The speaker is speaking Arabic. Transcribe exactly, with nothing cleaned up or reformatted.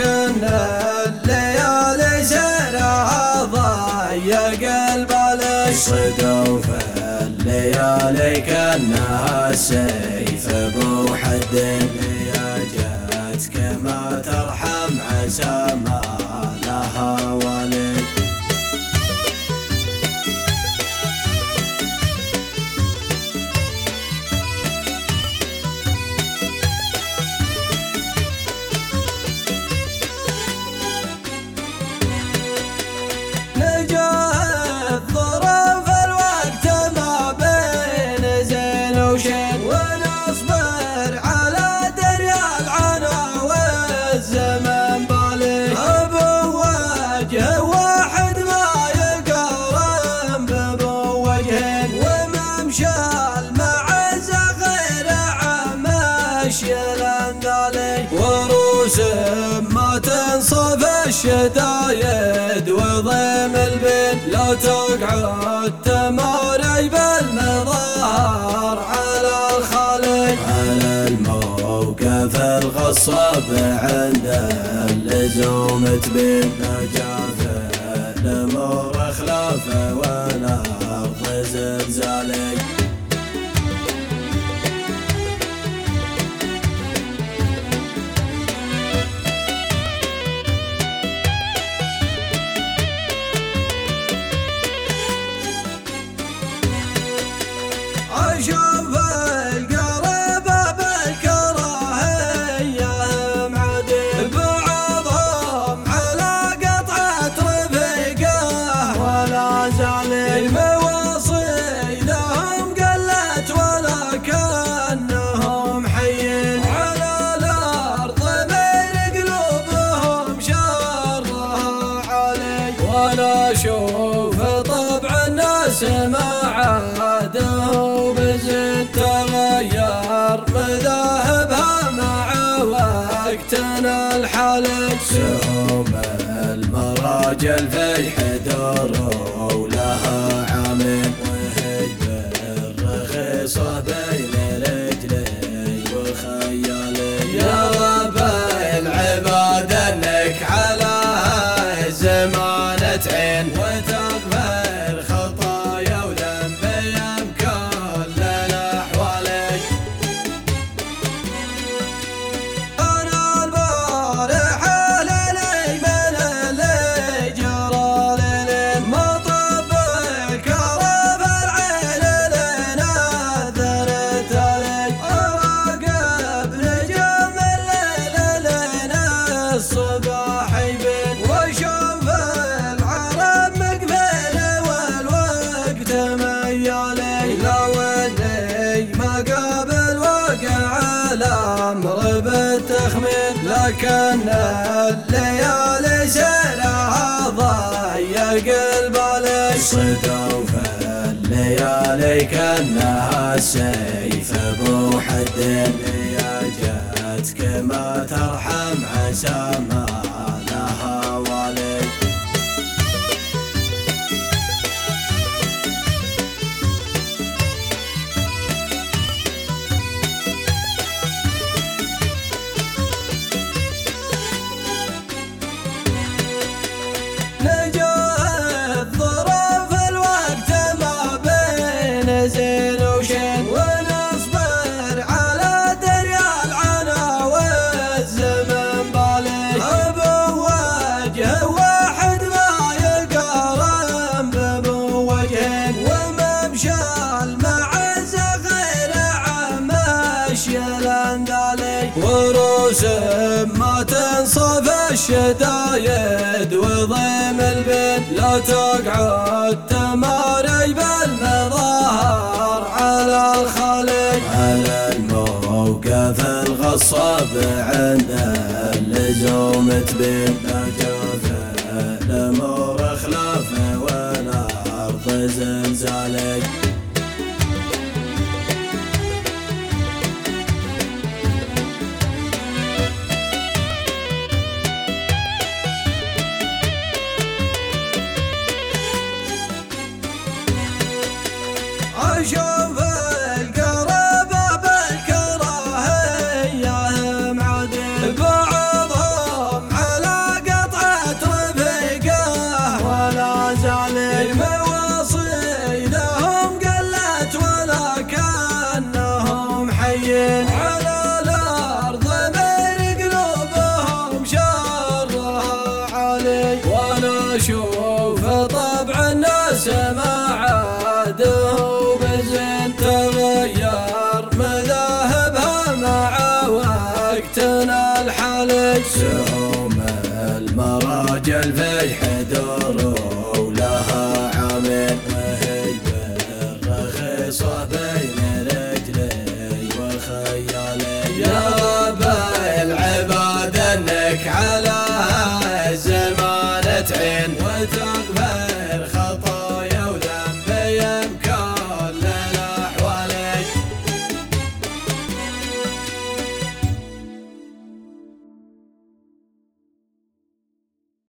لكن الليالي سيرها ضيق البال، صدوا في الليالي كأنها السيف ابو حد، يا جاتك ما ترحم عسى ما لها والد. ونصبر على دريا العنا والزمن بالي، ابو وجه واحد ما يقارن بابو وجه، وممشى المعزة غير عمش الاندالي، وروس ما تنصف الشدايد وضيم البين، لا تقعد تماري بالمظاهر على الخالق، على الموقف الغصب عند اللزوم تبين، نجاف الامور خلافه والارض زلزالي. أشوف القرابة بالكراهية معدي، بعضهم على قطعة رفيقه ولا زال، المواصي لهم قلت ولكنهم حيين، على الأرض بين قلوبهم شرها علي، ولا أشوف طبع الناس ما عاده بزين، تغير مذاهبها مع وقتنا الحالي، سهم المراجل في حدور ولها عامين، وهج بالرخيصة بين رجلي وخيالي، يا رب العباد انك على الزمان تعين، وتغفر خطايا وذنبي بكل الأحوال. أنا البارح ليلي من اللي جرى ليلي، ما طب الكرب العين لنا ذرت علي، أراقب نجم الليل لنا الصباح يبين، وأشوف العرب مقبل والوقت ميالي، لو اني ما قابل وقع الامر بالتخمين، لكن الليالي سيرها ضيق البال، صدوا في الليالي كأنها السيف ابو حد، يا جاتك ما ترحم عسى ما لها والد. زين وشين، ونصبر على دريا العنا والزمن بالي، ابو وجه واحد ما يقارن بابو وجه، وممشى المعزة غير عمش الاندالي، وروس ما تنصف الشدايد وضيم البين، لا تقعد تماري بالمظاهر على الخالق، على الموقف الغصب عند اللزوم تبين، نجاف الامور خلافه والارض زلزالي. أشوف القرابة بالكراهية معدي، بعضهم على المواصي لهم قلت ولكنهم حيين على الأرض من قلوبهم شرها علي. وانا اشوف طبع الناس ما عاده بزين تغير مذاهبها مع وقتنا الحالي. سهم المراجل في حدر ولها عامل وهي بالرخيصة بين رجلي وخيالي. يا رب العباد انك على الزمان تعين وتقبل